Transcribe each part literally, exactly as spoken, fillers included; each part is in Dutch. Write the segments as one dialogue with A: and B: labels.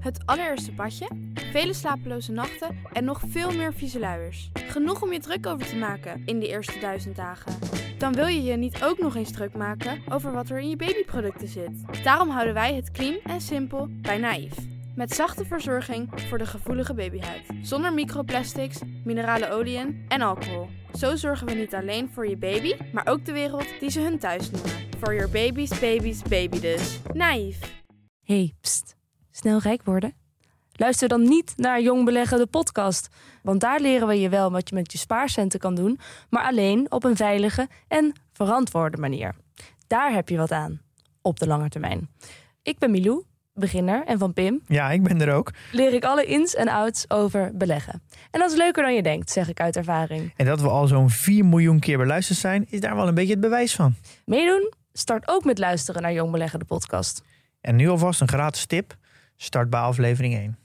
A: Het allereerste badje, vele slapeloze nachten en nog veel meer vieze luiers. Genoeg om je druk over te maken in die eerste duizend dagen. Dan wil je je niet ook nog eens druk maken over wat er in je babyproducten zit. Daarom houden wij het clean en simpel bij Naïef. Met zachte verzorging voor de gevoelige babyhuid. Zonder microplastics, minerale oliën en alcohol. Zo zorgen we niet alleen voor je baby, maar ook de wereld die ze hun thuis noemen. For your baby's baby's baby dus. Naïef.
B: Hey, pst. Snel rijk worden? Luister dan niet naar Jong Beleggen, de podcast. Want daar leren we je wel wat je met je spaarcenten kan doen, maar alleen op een veilige en verantwoorde manier. Daar heb je wat aan, op de lange termijn. Ik ben Milou, beginner, en van Pim...
C: Ja, ik ben er ook.
B: ...leer ik alle ins en outs over beleggen. En dat is leuker dan je denkt, zeg ik uit ervaring.
C: En dat we al zo'n vier miljoen keer beluisterd zijn, is daar wel een beetje het bewijs van.
B: Meedoen? Start ook met luisteren naar Jong Beleggen, de podcast.
C: En nu alvast een gratis tip. Start bij aflevering één.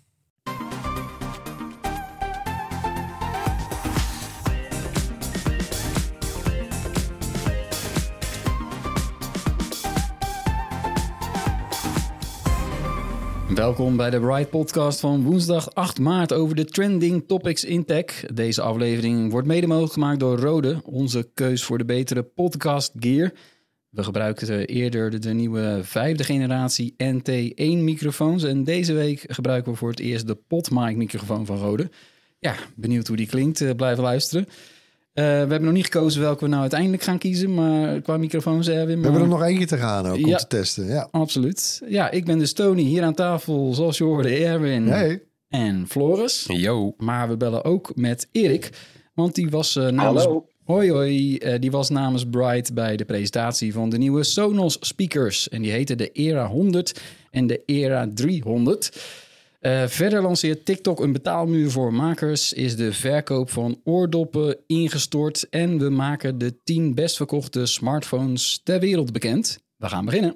D: Welkom bij de Bright Podcast van woensdag acht maart over de trending topics in tech. Deze aflevering wordt mede mogelijk gemaakt door Rode, onze keus voor de betere podcast gear. We gebruikten eerder de nieuwe vijfde generatie N T één microfoons en deze week gebruiken we voor het eerst de PodMic microfoon van Rode. Ja, benieuwd hoe die klinkt, blijven luisteren. Uh, we hebben nog niet gekozen welke we nou uiteindelijk gaan kiezen, maar qua microfoons hebben we...
E: We hebben er nog eentje te gaan ook, om
D: ja,
E: te testen. Ja,
D: absoluut. Ja, ik ben dus Tony, hier aan tafel, zoals je hoorde, Erwin
E: hey.
D: en Floris.
F: Yo.
D: Maar we bellen ook met Erik, want die was uh, namens...
G: Hallo.
D: Hoi hoi, uh, die was namens Bright bij de presentatie van de nieuwe Sonos speakers. En die heten de Era honderd en de Era driehonderd. Uh, verder lanceert TikTok een betaalmuur voor makers, is de verkoop van oordoppen ingestort en we maken de tien best verkochte smartphones ter wereld bekend. We gaan beginnen.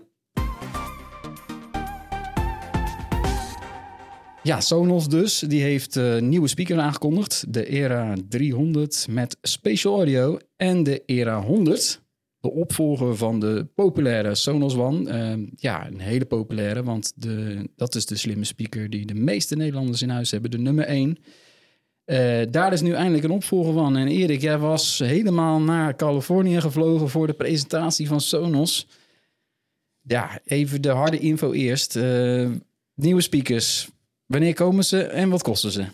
D: Ja, Sonos dus, die heeft uh, nieuwe speakers aangekondigd. De Era driehonderd met Spatial Audio en de Era honderd. De opvolger van de populaire Sonos One. Uh, ja, een hele populaire, want de, dat is de slimme speaker die de meeste Nederlanders in huis hebben. De nummer één. Uh, daar is nu eindelijk een opvolger van. En Erik, jij was helemaal naar Californië gevlogen voor de presentatie van Sonos. Ja, even de harde info eerst. Uh, nieuwe speakers. Wanneer komen ze en wat kosten ze?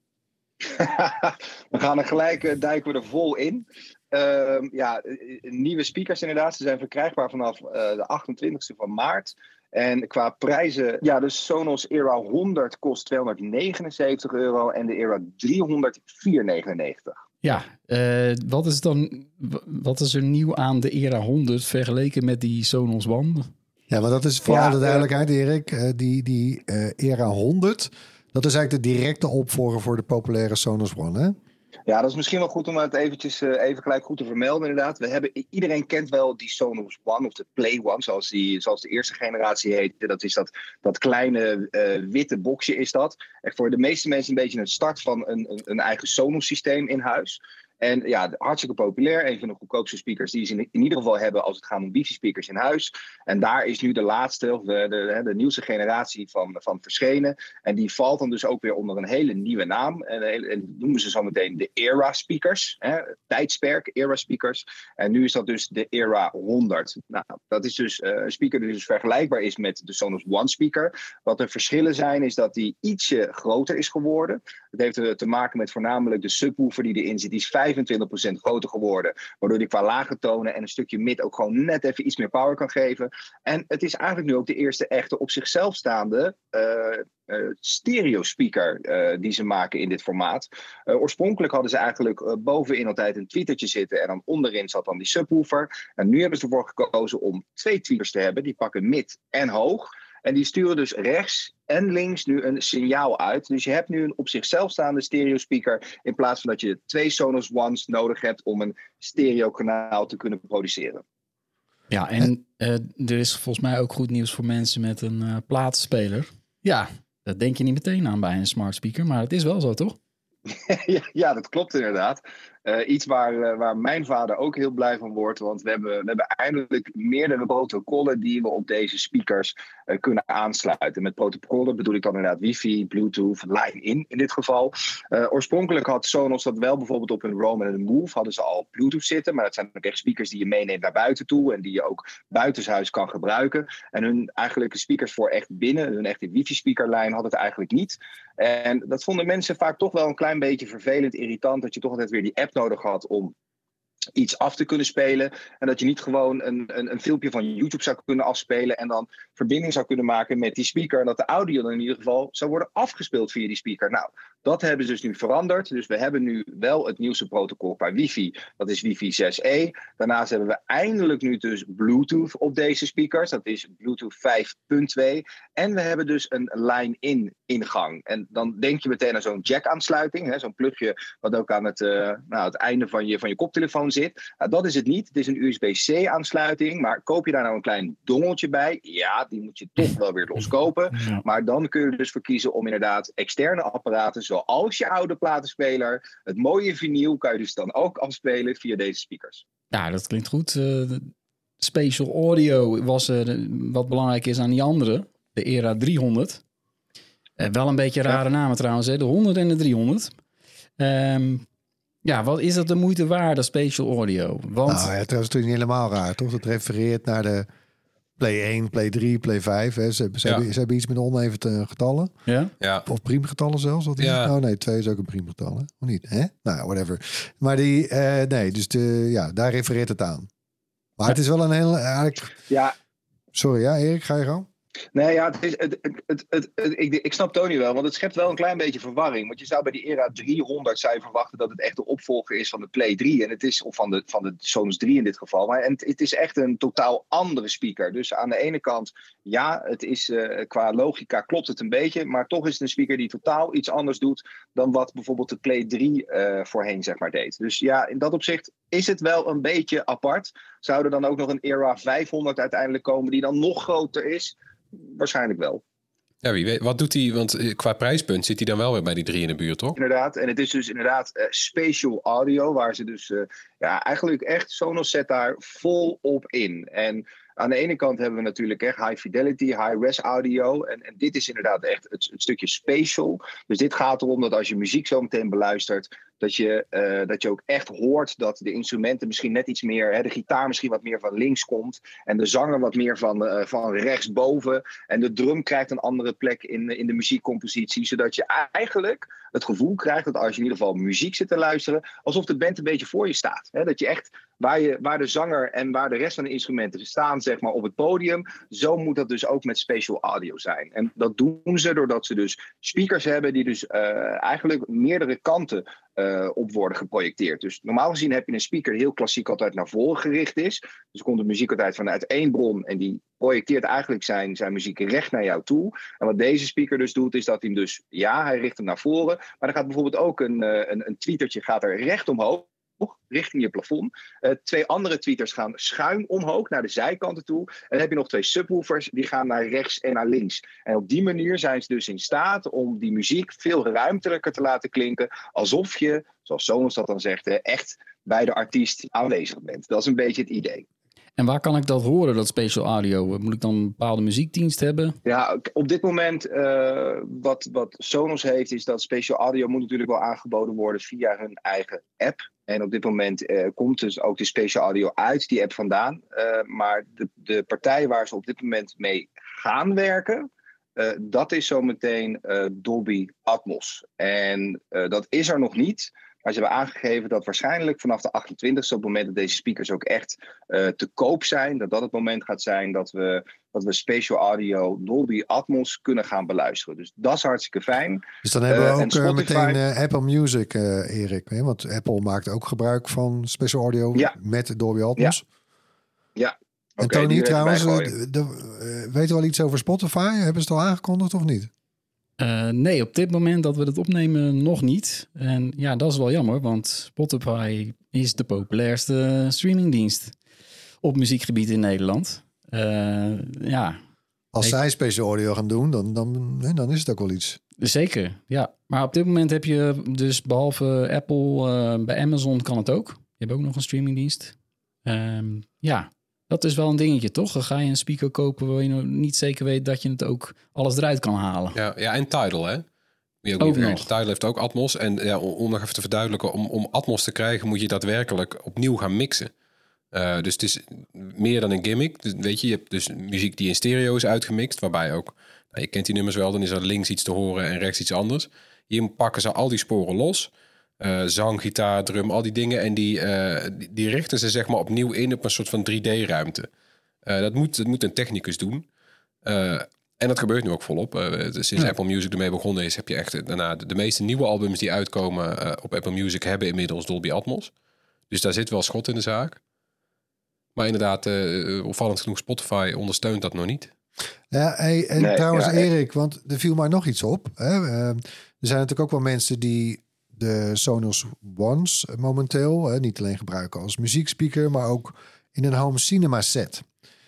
G: We gaan er gelijk, uh, duiken we er vol in. Uh, ja, nieuwe speakers inderdaad. Ze zijn verkrijgbaar vanaf uh, de achtentwintigste van maart. En qua prijzen, ja, de Sonos Era honderd kost tweehonderdnegenenzeventig euro en de Era driehonderd vierhonderdnegenennegentig.
D: Ja, uh, wat is dan, wat is er nieuw aan de Era honderd vergeleken met die Sonos One?
E: Ja, maar dat is voor
G: ja,
E: alle duidelijkheid, Erik. Uh, die die uh, Era honderd, dat is eigenlijk de directe opvolger voor de populaire Sonos One, hè?
G: Ja, dat is misschien wel goed om het eventjes uh, even gelijk goed te vermelden inderdaad. We hebben, iedereen kent wel die Sonos One of de Play One, zoals, die, zoals de eerste generatie heette. Dat is dat, dat kleine uh, witte boxje is dat. Echt voor de meeste mensen een beetje het start van een, een, een eigen Sonos systeem in huis. En ja, hartstikke populair. Een van de goedkoopste speakers die ze in, in ieder geval hebben als het gaat om wifi-speakers in huis. En daar is nu de laatste, of de, de, de nieuwste generatie van, van verschenen. En die valt dan dus ook weer onder een hele nieuwe naam. En, en die noemen ze zo meteen de Era-speakers. Hè, tijdsperk, Era-speakers. En nu is dat dus de Era honderd. Nou, dat is dus uh, een speaker die dus vergelijkbaar is met de Sonos One speaker. Wat de verschillen zijn, is dat die ietsje groter is geworden. Dat heeft te maken met voornamelijk de subwoofer die erin zit. Die is vijfentwintig procent groter geworden. Waardoor die qua lage tonen en een stukje mid ook gewoon net even iets meer power kan geven. En het is eigenlijk nu ook de eerste echte op zichzelf staande uh, uh, stereo speaker uh, die ze maken in dit formaat. Uh, oorspronkelijk hadden ze eigenlijk uh, bovenin altijd een tweetertje zitten en dan onderin zat dan die subwoofer. En nu hebben ze ervoor gekozen om twee tweeters te hebben. Die pakken mid en hoog. En die sturen dus rechts en links nu een signaal uit. Dus je hebt nu een op zichzelf staande stereo speaker in plaats van dat je twee Sonos Ones nodig hebt om een stereo kanaal te kunnen produceren.
D: Ja, en uh, er is volgens mij ook goed nieuws voor mensen met een uh, platenspeler. Ja, dat denk je niet meteen aan bij een smart speaker, maar het is wel zo, toch?
G: Ja, dat klopt inderdaad. Uh, iets waar, uh, waar mijn vader ook heel blij van wordt. Want we hebben, we hebben eindelijk meerdere protocollen die we op deze speakers uh, kunnen aansluiten. Met protocollen bedoel ik dan inderdaad wifi, bluetooth, line-in in dit geval. Uh, oorspronkelijk had Sonos dat wel bijvoorbeeld op hun Roam en Move. Hadden ze al bluetooth zitten. Maar dat zijn ook echt speakers die je meeneemt naar buiten toe. En die je ook buitenshuis kan gebruiken. En hun eigenlijke speakers voor echt binnen, hun echte wifi-speakerlijn had het eigenlijk niet. En dat vonden mensen vaak toch wel een klein beetje vervelend, irritant. Dat je toch altijd weer die app nodig had om iets af te kunnen spelen. En dat je niet gewoon een, een, een filmpje van YouTube zou kunnen afspelen en dan verbinding zou kunnen maken met die speaker. En dat de audio dan in ieder geval zou worden afgespeeld via die speaker. Nou, dat hebben ze dus nu veranderd. Dus we hebben nu wel het nieuwste protocol qua wifi. Dat is wifi zes E. Daarnaast hebben we eindelijk nu dus Bluetooth op deze speakers. Dat is Bluetooth vijf punt twee. En we hebben dus een line-in ingang. En dan denk je meteen aan zo'n jack-aansluiting. Hè, zo'n plugje wat ook aan het, uh, nou, het einde van je, van je koptelefoon zit. Nou, dat is het niet. Het is een U S B C aansluiting. Maar koop je daar nou een klein dongeltje bij? Ja, die moet je toch wel weer loskopen. Ja. Maar dan kun je er dus voor kiezen om inderdaad externe apparaten, zoals je oude platenspeler, het mooie vinyl, kan je dus dan ook afspelen via deze speakers.
D: Ja, dat klinkt goed. Uh, Spatial Audio was uh, wat belangrijk is aan die andere. De Era driehonderd. Uh, wel een beetje rare ja. namen trouwens, hè? De honderd en de driehonderd. Um, Ja, wat is dat de moeite waard, dat Spatial Audio? Want...
E: Nou ja, het is natuurlijk niet helemaal raar, toch? Het refereert naar de Play één, Play drie, Play vijf. Hè. Ze, hebben, ze, ja. hebben, ze hebben iets met oneven getallen.
D: Ja?
E: Ja. Of priemgetallen zelfs. Wat is ja. Nou nee, twee is ook een priemgetal. Hè? Of niet? Hè? Nou, whatever. Maar die, uh, nee, dus de, ja, daar refereert het aan. Maar ja. het is wel een heel... Eigenlijk...
G: Ja.
E: Sorry, ja, Erik, ga je gang?
G: Nee, ja, het is, het, het, het, het, het, ik, ik snap Tony wel, want het schept wel een klein beetje verwarring. Want je zou bij die Era driehonderd zou je verwachten dat het echt de opvolger is van de Play drie. En het is, of van de, van de Sonos drie in dit geval. Maar en het, het is echt een totaal andere speaker. Dus aan de ene kant, ja, het is uh, qua logica klopt het een beetje. Maar toch is het een speaker die totaal iets anders doet dan wat bijvoorbeeld de Play drie uh, voorheen zeg maar deed. Dus ja, in dat opzicht is het wel een beetje apart. Zou er dan ook nog een Era vijfhonderd uiteindelijk komen die dan nog groter is? Waarschijnlijk wel.
F: Ja, wie weet. Wat doet hij? Want qua prijspunt zit hij dan wel weer bij die drie in de buurt, toch?
G: Inderdaad. En het is dus inderdaad uh, spatial audio, waar ze dus uh, ja, eigenlijk echt Sonos zet daar vol op in. En aan de ene kant hebben we natuurlijk echt high fidelity, high res audio. En, en dit is inderdaad echt het, het stukje spatial. Dus dit gaat erom dat als je muziek zo meteen beluistert, dat je, uh, dat je ook echt hoort dat de instrumenten misschien net iets meer, hè, de gitaar misschien wat meer van links komt. En de zanger wat meer van, uh, van rechtsboven. En de drum krijgt een andere plek in, in de muziekcompositie. Zodat je eigenlijk het gevoel krijgt dat als je in ieder geval muziek zit te luisteren, alsof de band een beetje voor je staat. Hè? Dat je echt, waar, je, waar de zanger en waar de rest van de instrumenten staan, zeg maar, op het podium, zo moet dat dus ook met spatial audio zijn. En dat doen ze doordat ze dus speakers hebben die dus uh, eigenlijk meerdere kanten uh, op worden geprojecteerd. Dus normaal gezien heb je een speaker die heel klassiek altijd naar voren gericht is. Dus komt de muziek altijd vanuit één bron en die projecteert eigenlijk zijn, zijn muziek recht naar jou toe. En wat deze speaker dus doet, is dat hij hem dus, ja, hij richt hem naar voren, maar er gaat bijvoorbeeld ook een, een, een tweetertje gaat er recht omhoog, richting je plafond. Uh, twee andere tweeters gaan schuin omhoog naar de zijkanten toe. En dan heb je nog twee subwoofers, die gaan naar rechts en naar links. En op die manier zijn ze dus in staat om die muziek veel ruimtelijker te laten klinken, alsof je, zoals Sonos dat dan zegt, echt bij de artiest aanwezig bent. Dat is een beetje het idee.
D: En waar kan ik dat horen, dat spatial audio? Moet ik dan een bepaalde muziekdienst hebben?
G: Ja, op dit moment uh, wat, wat Sonos heeft, is dat spatial audio moet natuurlijk wel aangeboden worden via hun eigen app. En op dit moment uh, komt dus ook de spatial audio uit die app vandaan. Uh, maar de, de partij waar ze op dit moment mee gaan werken, uh, dat is zometeen uh, Dolby Atmos. En uh, dat is er nog niet. Maar ze hebben aangegeven dat waarschijnlijk vanaf de achtentwintigste, op het moment dat deze speakers ook echt uh, te koop zijn, dat dat het moment gaat zijn dat we, dat we spatial audio Dolby Atmos kunnen gaan beluisteren. Dus dat is hartstikke fijn.
E: Dus dan hebben we
G: uh,
E: ook Spotify... meteen uh, Apple Music, uh, Erik. Hè? Want Apple maakt ook gebruik van spatial audio ja. met Dolby Atmos.
G: Ja. ja.
E: En okay, Tony, trouwens, de, de, uh, weet je wel iets over Spotify? Hebben ze het al aangekondigd of niet?
D: Uh, nee, op dit moment dat we het opnemen nog niet. En ja, dat is wel jammer, want Spotify is de populairste streamingdienst op muziekgebied in Nederland. Uh, ja.
E: Als
D: heeft...
E: zij spatial audio gaan doen, dan, dan, dan is het ook wel iets.
D: Zeker, ja. Maar op dit moment heb je dus behalve Apple, uh, bij Amazon kan het ook. Je hebt ook nog een streamingdienst. Um, ja, dat is wel een dingetje, toch? Dan ga je een speaker kopen waar je nog niet zeker weet dat je het ook alles eruit kan halen.
F: Ja, ja en Tidal, hè? Je ook
D: ook
F: niet
D: nog.
F: Tidal heeft ook Atmos. En ja, om, om nog even te verduidelijken, om, om Atmos te krijgen moet je daadwerkelijk opnieuw gaan mixen. Uh, dus het is meer dan een gimmick. Dus, weet je, je hebt dus muziek die in stereo is uitgemixt, waarbij ook, nou, je kent die nummers wel, dan is er links iets te horen en rechts iets anders. Hier pakken ze al die sporen los. Uh, zang, gitaar, drum, al die dingen. En die, uh, die, die richten ze zeg maar opnieuw in op een soort van drie D-ruimte. Uh, dat, moet, dat moet een technicus doen. Uh, en dat gebeurt nu ook volop. Uh, sinds ja. Apple Music ermee begonnen is, heb je echt daarna de, de meeste nieuwe albums die uitkomen uh, op Apple Music hebben inmiddels Dolby Atmos. Dus daar zit wel schot in de zaak. Maar inderdaad, uh, opvallend genoeg, Spotify ondersteunt dat nog niet.
E: Ja, hey, en nee, trouwens ja, Erik, want er viel mij nog iets op. Hè? Uh, er zijn natuurlijk ook wel mensen die de Sonos Ones momenteel hè, niet alleen gebruiken als muziekspeaker, maar ook in een home cinema set.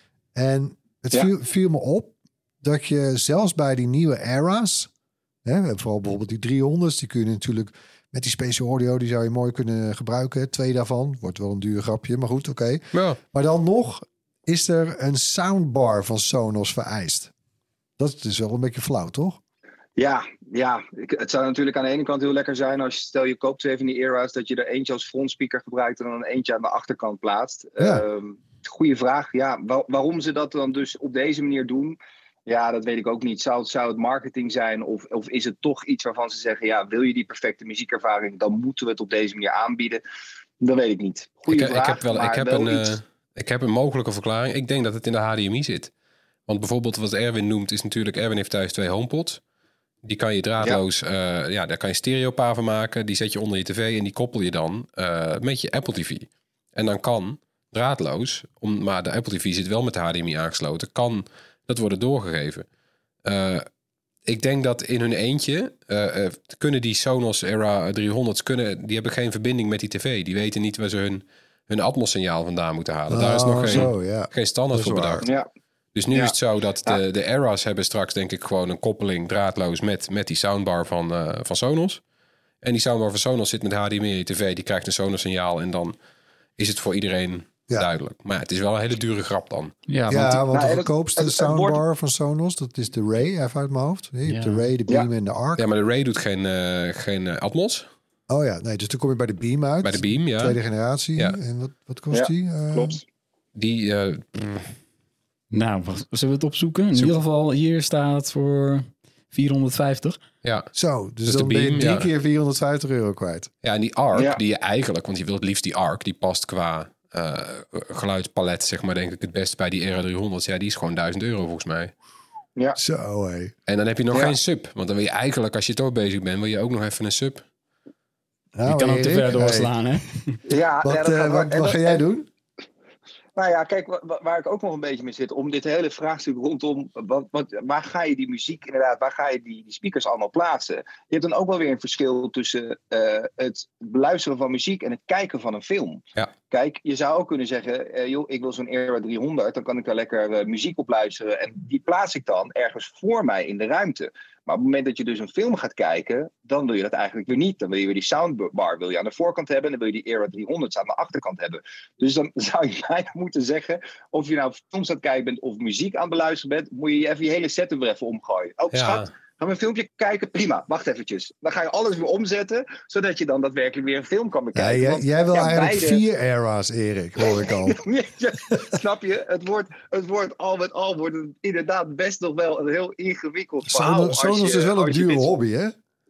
E: En het ja. viel, viel me op dat je zelfs bij die nieuwe Era's, hè, vooral bijvoorbeeld die driehonderd's, die kun je natuurlijk met die spatial audio, die zou je mooi kunnen gebruiken. Twee daarvan, wordt wel een duur grapje, maar goed, oké. Okay. Ja. Maar dan nog is er een soundbar van Sonos vereist. Dat is wel een beetje flauw, toch?
G: Ja, ja. Het zou natuurlijk aan de ene kant heel lekker zijn als je, stel je koopt twee van die Era's, dat je er eentje als frontspeaker gebruikt en dan eentje aan de achterkant plaatst.
E: Ja.
G: Uh, goeie vraag. Ja, waar, waarom ze dat dan dus op deze manier doen, ja, dat weet ik ook niet. Zou het, zou het marketing zijn of, of is het toch iets waarvan ze zeggen, ja, wil je die perfecte muziekervaring, dan moeten we het op deze manier aanbieden. Dat weet ik niet. Goeie
F: ik,
G: vraag,
F: ik heb wel, ik heb
G: wel
F: een,
G: iets.
F: Uh, ik heb een mogelijke verklaring. Ik denk dat het in de H D M I zit. Want bijvoorbeeld wat Erwin noemt is natuurlijk, Erwin heeft thuis twee HomePods. Die kan je draadloos, ja. Uh, ja, daar kan je stereopa van maken. Die zet je onder je tv en die koppel je dan uh, met je Apple T V. En dan kan draadloos, om, maar de Apple T V zit wel met de H D M I aangesloten, kan dat worden doorgegeven. Uh, ik denk dat in hun eentje uh, uh, kunnen die Sonos Era driehonderd's, kunnen, die hebben geen verbinding met die tv. Die weten niet waar ze hun, hun Atmos-signaal vandaan moeten halen. Oh, daar is nog geen,
E: zo, ja.
F: geen standaard voor bedacht.
G: Ja.
F: Dus nu
G: ja.
F: is het zo dat de, de Era's hebben straks denk ik gewoon een koppeling draadloos met, met die soundbar van, uh, van Sonos. En die soundbar van Sonos zit met H D M I in je tv. Die krijgt een Sonos-signaal en dan is het voor iedereen ja. duidelijk. Maar het is wel een hele dure grap dan.
E: Ja, want, ja, want nou, de goedkoopste het, het, het soundbar wordt... van Sonos, dat is de Ray, even uit mijn hoofd. Je ja. hebt de Ray, de Beam ja. en de Arc.
F: Ja, maar de Ray doet geen, uh, geen uh, Atmos.
E: Oh ja, nee, dus dan kom je bij de Beam uit.
F: Bij de Beam, ja.
E: Tweede generatie. Ja. En wat, wat kost
G: ja,
E: die? Uh...
G: Klopt.
F: Die... Uh,
D: nou, zullen we het opzoeken? In Zoek. ieder geval, hier staat voor vierhonderdvijftig.
F: Ja.
E: Zo, dus, dus dan de Beam, ben je drie ja. keer vierhonderdvijftig euro kwijt.
F: Ja, en die Arc, ja. die je eigenlijk, want je wilt het liefst die Arc, die past qua uh, geluidspalet, zeg maar, denk ik het best bij die Era driehonderd. Ja, die is gewoon duizend euro volgens mij.
G: Ja.
E: Zo, hé.
F: En dan heb je nog ja. geen sub. Want dan wil je eigenlijk, als je toch bezig bent, wil je ook nog even een sub.
E: Nou,
D: je kan ook te ver doorslaan, hey.
G: hè? Ja,
E: wat,
G: ja, dat
E: uh, wat, wat ga jij doen?
G: Nou ja, kijk, waar ik ook nog een beetje mee zit, om dit hele vraagstuk rondom, wat, wat, waar ga je die muziek inderdaad, waar ga je die, die speakers allemaal plaatsen? Je hebt dan ook wel weer een verschil tussen uh, het beluisteren van muziek en het kijken van een film.
F: Ja.
G: Kijk, je zou ook kunnen zeggen, uh, joh, ik wil zo'n Era driehonderd, dan kan ik daar lekker uh, muziek op luisteren en die plaats ik dan ergens voor mij in de ruimte. Maar op het moment dat je dus een film gaat kijken, dan wil je dat eigenlijk weer niet. Dan wil je weer die soundbar wil je aan de voorkant hebben. En dan wil je die Era driehonderd aan de achterkant hebben. Dus dan zou je bijna moeten zeggen, of je nou films aan het kijken bent of muziek aan het beluisteren bent, moet je even je hele setup weer even omgooien. Oh, ja. Schat, gaan we een filmpje kijken? Prima, wacht eventjes. Dan ga je alles weer omzetten, zodat je dan daadwerkelijk weer een film kan bekijken.
E: Ja, jij,
G: Want,
E: jij wil
G: ja,
E: eigenlijk
G: beide...
E: vier Era's, Erik, hoor ik al.
G: ja, snap je? Het wordt, het wordt al met al wordt het inderdaad best nog wel een heel ingewikkeld verhaal.
E: Sonos is wel een dure
G: dit...
E: hobby, hè?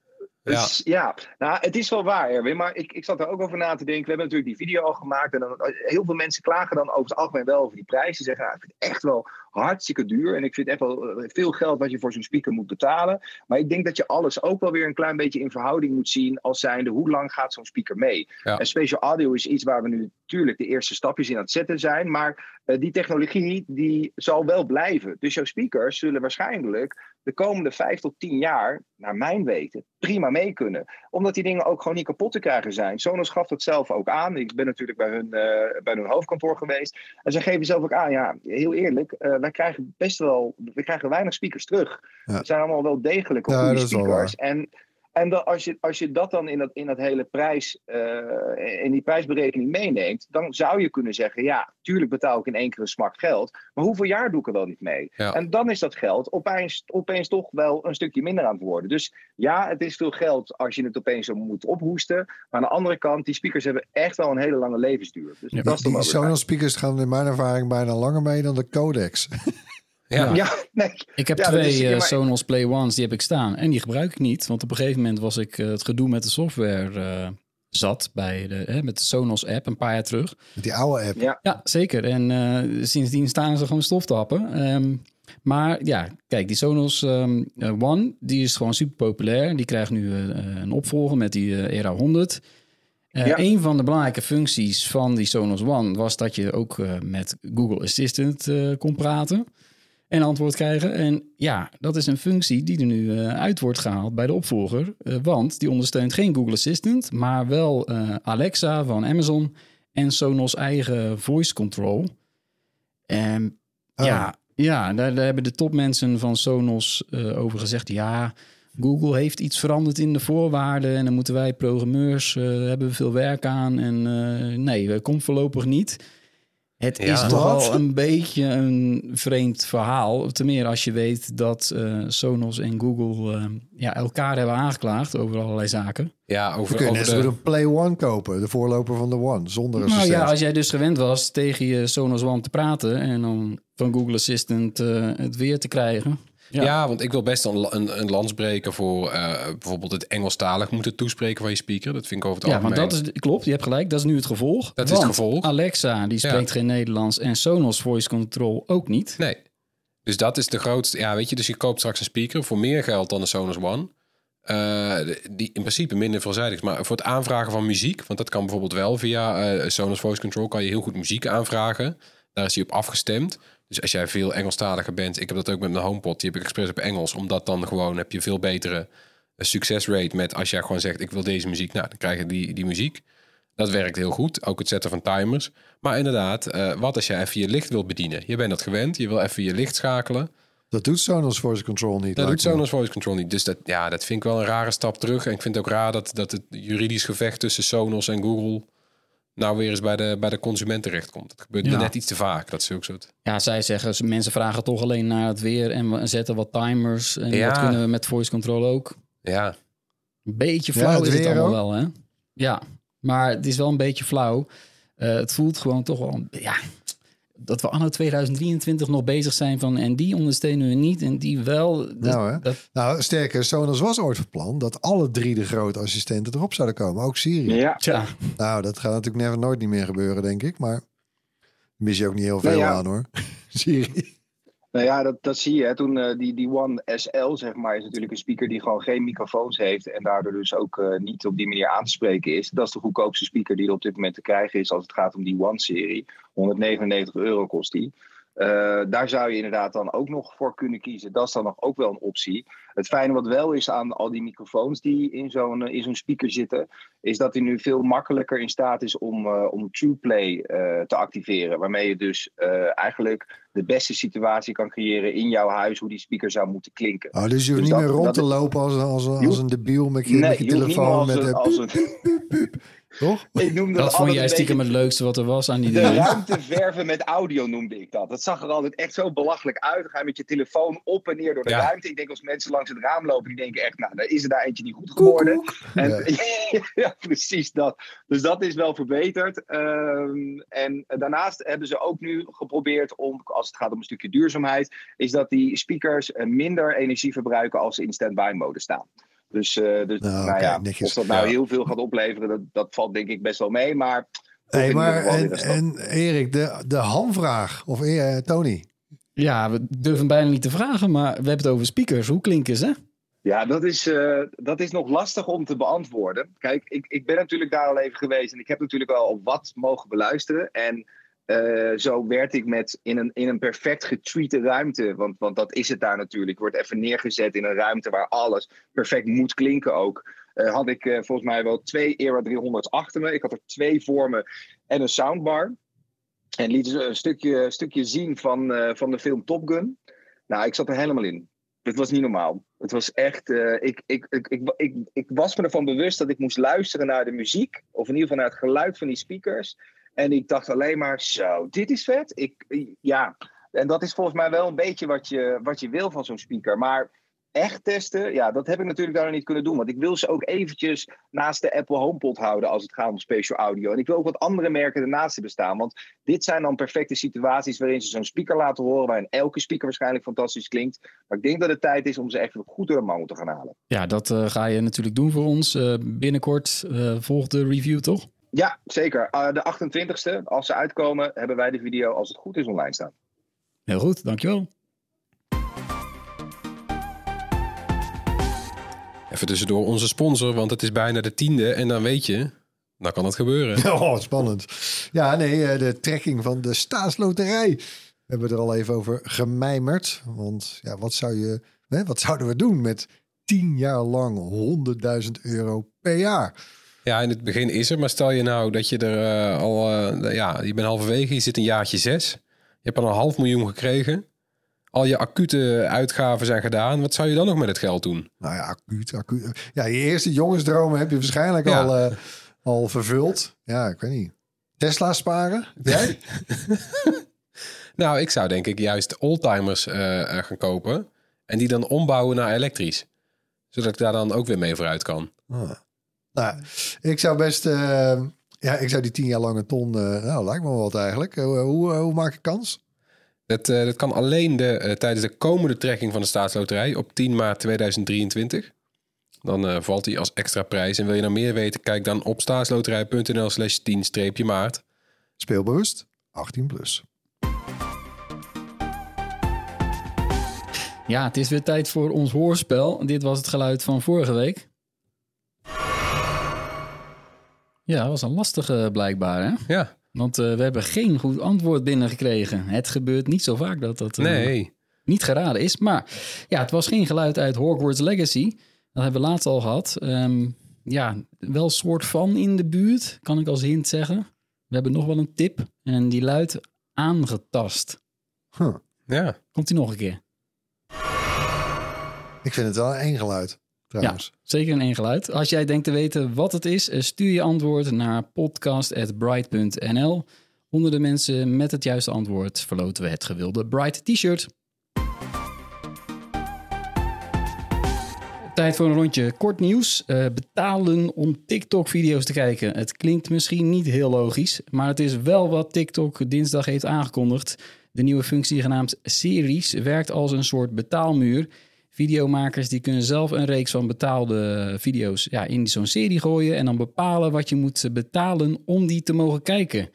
G: Dus, ja. ja, nou, het is wel waar, Erwin, maar ik, ik zat er ook over na te denken. We hebben natuurlijk die video al gemaakt en dan, heel veel mensen klagen dan over het algemeen wel over die prijs. Ze zeggen, nou, ik vind het echt wel hartstikke duur en ik vind echt wel veel geld wat je voor zo'n speaker moet betalen. Maar ik denk dat je alles ook wel weer een klein beetje in verhouding moet zien als zijnde, hoe lang gaat zo'n speaker mee? Ja. En spatial audio is iets waar we nu natuurlijk de eerste stapjes in aan het zetten zijn, maar uh, die technologie die zal wel blijven. Dus jouw speakers zullen waarschijnlijk de komende vijf tot tien jaar, naar mijn weten, prima mee kunnen. Omdat die dingen ook gewoon niet kapot te krijgen zijn. Sonos gaf dat zelf ook aan. Ik ben natuurlijk bij hun, uh, bij hun hoofdkantoor geweest. En ze geven zelf ook aan, ja, heel eerlijk, uh, wij wij krijgen best wel, we krijgen weinig speakers terug.
E: Ja.
G: Het zijn allemaal wel degelijke
E: Ja,
G: goede
E: dat is wel
G: speakers.
E: waar.
G: En, en dat, als, je, als je dat dan in dat, in dat hele prijs, uh, in die prijsberekening meeneemt, dan zou je kunnen zeggen, ja, tuurlijk betaal ik in één keer een smak geld, maar hoeveel jaar doe ik er wel niet mee?
F: Ja.
G: En dan is dat geld opeens, opeens toch wel een stukje minder aan het worden. Dus ja, het is veel geld als je het opeens zo moet ophoesten. Maar aan de andere kant, die speakers hebben echt wel een hele lange levensduur. Dus
E: Ja,
G: dat is toch
E: die
G: wel weer
E: Sonos speakers gaan in mijn ervaring bijna langer mee dan de codecs.
F: Ja.
G: fijn. Ja, nee.
H: Ik heb
G: Ja,
H: twee
G: dat is- ja,
H: eh,
G: maar-
H: Sonos Play Ones, die heb ik staan. En die gebruik ik niet, want op een gegeven moment was ik eh, het gedoe met de software eh, zat bij de, hè, met de Sonos app een paar jaar terug.
E: Met die oude app.
G: Ja.
H: Ja, zeker. En eh, sindsdien staan ze gewoon stof te happen. Um, maar ja, kijk, die Sonos um, uh, One, die is gewoon super populair. Die krijgt nu uh, een opvolger met die uh, Era honderd. Uh,
G: Ja.
H: Een van de belangrijke functies van die Sonos One was dat je ook uh, met Google Assistant uh, kon praten en antwoord krijgen. En ja, dat is een functie die er nu uh, uit wordt gehaald bij de opvolger. Uh, want die ondersteunt geen Google Assistant, maar wel uh, Alexa van Amazon en Sonos eigen voice control. En
E: Oh.
H: ja, ja daar, daar hebben de topmensen van Sonos uh, over gezegd. Ja, Google heeft iets veranderd in de voorwaarden en dan moeten wij programmeurs, uh, hebben we veel werk aan. En uh, nee, dat komt voorlopig niet. Het
F: Ja.
H: is toch
E: Wat?
H: wel een beetje een vreemd verhaal. Ten meer als je weet dat uh, Sonos en Google uh, ja, elkaar hebben aangeklaagd over allerlei zaken.
F: Ja,
E: We
F: over,
E: kunnen
F: over
E: net zo
F: de...
E: goed een Play One kopen. De voorloper van de One. Zonder
H: Nou
E: assistent.
H: ja, als jij dus gewend was tegen je Sonos One te praten en dan van Google Assistant uh, het weer te krijgen.
F: Ja.
H: Ja.
F: want ik wil best een, een, een lans breken voor uh, bijvoorbeeld het Engelstalig moeten toespreken van je speaker. Dat vind ik over het
H: Ja, want
F: algemeen.
H: dat is, klopt, je hebt gelijk, dat is nu het gevolg.
F: Dat is het
H: Want
F: gevolg.
H: Alexa, die spreekt
F: Ja.
H: geen Nederlands en Sonos Voice Control ook niet.
F: Nee. Dus dat is de grootste... Ja, weet je, dus je koopt straks een speaker voor meer geld dan de Sonos One. Uh, die in principe minder veelzijdig is. Maar voor het aanvragen van muziek, want dat kan bijvoorbeeld wel via uh, Sonos Voice Control, kan je heel goed muziek aanvragen. Daar is hij op afgestemd. Dus als jij veel Engelstaliger bent, ik heb dat ook met mijn HomePod, die heb ik expres op Engels, omdat dan gewoon heb je veel betere uh, succesrate met als jij gewoon zegt, ik wil deze muziek, nou, dan krijg je die, die muziek. Dat werkt heel goed, ook het zetten van timers. Maar inderdaad, uh, wat als jij even je licht wil bedienen? Je bent dat gewend, je wil even je licht schakelen.
E: Dat doet Sonos Voice Control niet.
F: Dat
E: lijkt
F: doet
E: me.
F: Sonos Voice Control niet. Dus dat, ja, dat vind ik wel een rare stap terug. En ik vind het ook raar dat, dat het juridisch gevecht tussen Sonos en Google nou weer eens bij de, bij de consument terechtkomt. Dat gebeurt
H: Ja.
F: net iets te vaak. Dat is ook zo.
H: Ja, zij zeggen, mensen vragen toch alleen naar het weer en we zetten wat timers. En
F: Ja.
H: dat kunnen we met voice control ook.
F: Ja,
H: Een beetje
E: Ja,
H: flauw
E: het
H: is het
E: weer
H: allemaal
E: ook.
H: wel, hè? Ja, maar het is wel een beetje flauw. Uh, het voelt gewoon toch wel, ja, dat we anno tweeduizend drieëntwintig nog bezig zijn van en die ondersteunen we niet en die wel. Dat,
E: Nou, hè?
H: dat,
E: Nou, sterker, Sonos was ooit van plan dat alle drie de grote assistenten erop zouden komen. Ook Siri.
G: Ja.
H: tja,
E: Nou, dat gaat natuurlijk never nooit niet meer gebeuren, denk ik. Maar mis je ook niet heel veel
G: Nou ja.
E: aan, hoor. Siri.
G: Nou ja, dat, dat zie je. Hè. Toen uh, die, die One S L, zeg maar, is natuurlijk een speaker die gewoon geen microfoons heeft en daardoor dus ook uh, niet op die manier aan te spreken is. Dat is de goedkoopste speaker die er op dit moment te krijgen is als het gaat om die One-serie. honderdnegenennegentig euro kost die. Uh, daar zou je inderdaad dan ook nog voor kunnen kiezen. Dat is dan nog ook wel een optie. Het fijne wat wel is aan al die microfoons die in zo'n, in zo'n speaker zitten, is dat hij nu veel makkelijker in staat is om, uh, om TruePlay uh, te activeren. Waarmee je dus uh, eigenlijk de beste situatie kan creëren in jouw huis, hoe die speaker zou moeten klinken.
E: Oh, dus je hoeft
G: Dus
E: niet
G: dat-
E: meer rond
G: dat
E: te
G: is-
E: lopen als, als, als,
G: Je hoeft-
E: een debiel met je,
G: Nee,
E: met je
G: je hoeft niet meer
E: telefoon.
G: als
E: Met
G: een-
E: de
G: als
E: puup,
G: een-
E: puup, puup. Toch?
G: Ik noemde
H: dat
G: het
H: vond
G: altijd
H: jij
G: een
H: stiekem
G: beetje
H: het leukste wat er was aan die
G: de
H: dingen.
G: ruimte verven met audio noemde ik dat. Dat zag er altijd echt zo belachelijk uit. Dan ga je met je telefoon op en neer door de
F: Ja.
G: ruimte. Ik denk als mensen langs het raam lopen, die denken echt, nou, daar is er daar eentje niet goed geworden. En,
E: Ja.
G: ja, precies dat. Dus dat is wel verbeterd. Um, en daarnaast hebben ze ook nu geprobeerd om, als het gaat om een stukje duurzaamheid, is dat die speakers uh, minder energie verbruiken als ze in standby mode staan. Dus, uh, dus
E: Nou,
G: nou,
E: oké,
G: ja,
E: netjes.
G: of dat nou
F: Ja.
G: heel veel gaat opleveren, dat, dat valt denk ik best wel mee. Maar
E: Hey,
G: vind ik
E: maar
G: nog wel weer
E: en,
G: een stap.
E: en Erik, de, de hamvraag. Of eh, Tony.
H: Ja, we durven bijna niet te vragen, maar we hebben het over speakers. Hoe klinken ze?
G: Ja, dat is, uh, dat is nog lastig om te beantwoorden. Kijk, ik, ik ben natuurlijk daar al even geweest en ik heb natuurlijk wel op wat mogen beluisteren. En uh, zo werd ik met in een, in een perfect getreate ruimte, want, want dat is het daar natuurlijk. Ik word even neergezet in een ruimte waar alles perfect moet klinken ook. Uh, had ik uh, volgens mij wel twee Era driehonderd achter me. Ik had er twee voor me en een soundbar. En lieten ze een stukje, een stukje zien van, uh, van de film Top Gun. Nou, ik zat er helemaal in. Het was niet normaal. Het was echt... Uh, ik, ik, ik, ik, ik, ik was me ervan bewust dat ik moest luisteren naar de muziek. Of in ieder geval naar het geluid van die speakers. En ik dacht alleen maar, zo, dit is vet. Ik, ja, en dat is volgens mij wel een beetje wat je, wat je wil van zo'n speaker. Maar echt testen, ja, dat heb ik natuurlijk daar nog niet kunnen doen. Want ik wil ze ook eventjes naast de Apple HomePod houden als het gaat om spatial audio. En ik wil ook wat andere merken ernaast hebben staan. Want dit zijn dan perfecte situaties waarin ze zo'n speaker laten horen, waarin elke speaker waarschijnlijk fantastisch klinkt. Maar ik denk dat het tijd is om ze echt goed door de mangel te gaan halen.
H: Ja, dat uh, ga je natuurlijk doen voor ons. Uh, binnenkort uh, volgt de review, toch?
G: Ja, zeker. Uh, de achtentwintigste, als ze uitkomen, hebben wij de video, als het goed is, online staan.
H: Heel goed, dankjewel.
F: Even tussendoor onze sponsor, want het is bijna de tiende. En dan weet je, dan kan het gebeuren.
E: Oh, spannend. Ja, nee, de trekking van de Staatsloterij. We hebben er al even over gemijmerd. Want ja, wat zou je, hè, wat zouden we doen met tien jaar lang honderdduizend euro per jaar?
F: Ja, in het begin is er. Maar stel je nou dat je er uh, al... Uh, ja, je bent halverwege, je zit een jaartje zes. Je hebt al een half miljoen gekregen. Al je acute uitgaven zijn gedaan. Wat zou je dan nog met het geld doen?
E: Nou ja, acuut, acuut. Ja, je eerste jongensdromen heb je waarschijnlijk ja. al, uh, al vervuld. Ja, ik weet niet. Tesla sparen? Jij?
F: Nou, ik zou denk ik juist oldtimers uh, gaan kopen. En die dan ombouwen naar elektrisch. Zodat ik daar dan ook weer mee vooruit kan.
E: Ah. Nou, ik zou best... Uh, ja, ik zou die tien jaar lange ton... Uh, nou, lijkt me wel wat eigenlijk. Uh, hoe, uh, hoe maak ik kans?
F: Dat, uh, dat kan alleen de, uh, tijdens de komende trekking van de Staatsloterij op tien maart tweeduizend drieëntwintig. Dan uh, valt hij als extra prijs. En wil je nou meer weten, kijk dan op staatsloterij.nl slash tien streepje maart.
E: Speelbewust, achttien plus.
H: Ja, het is weer tijd voor ons hoorspel. Dit was het geluid van vorige week. Ja, dat was een lastige blijkbaar, hè?
F: Ja.
H: Want uh, we hebben geen goed antwoord binnengekregen. Het gebeurt niet zo vaak dat dat uh,
F: nee.
H: niet geraden is. Maar ja, het was geen geluid uit Hogwarts Legacy. Dat hebben we laatst al gehad. Um, ja, wel soort van in de buurt, kan ik als hint zeggen. We hebben nog wel een tip. En die luidt aangetast.
E: Huh.
F: Ja.
H: Komt die nog een keer?
E: Ik vind het wel een één geluid. Trouwens.
H: Ja, zeker een één geluid. Als jij denkt te weten wat het is, stuur je antwoord naar podcast at bright punt n l. Onder de mensen met het juiste antwoord verloten we het gewilde Bright t-shirt. Tijd voor een rondje kort nieuws. Uh, betalen om TikTok-video's te kijken. Het klinkt misschien niet heel logisch, maar het is wel wat TikTok dinsdag heeft aangekondigd. De nieuwe functie genaamd Series werkt als een soort betaalmuur. Videomakers die kunnen zelf een reeks van betaalde video's ja, in zo'n serie gooien en dan bepalen wat je moet betalen om die te mogen kijken.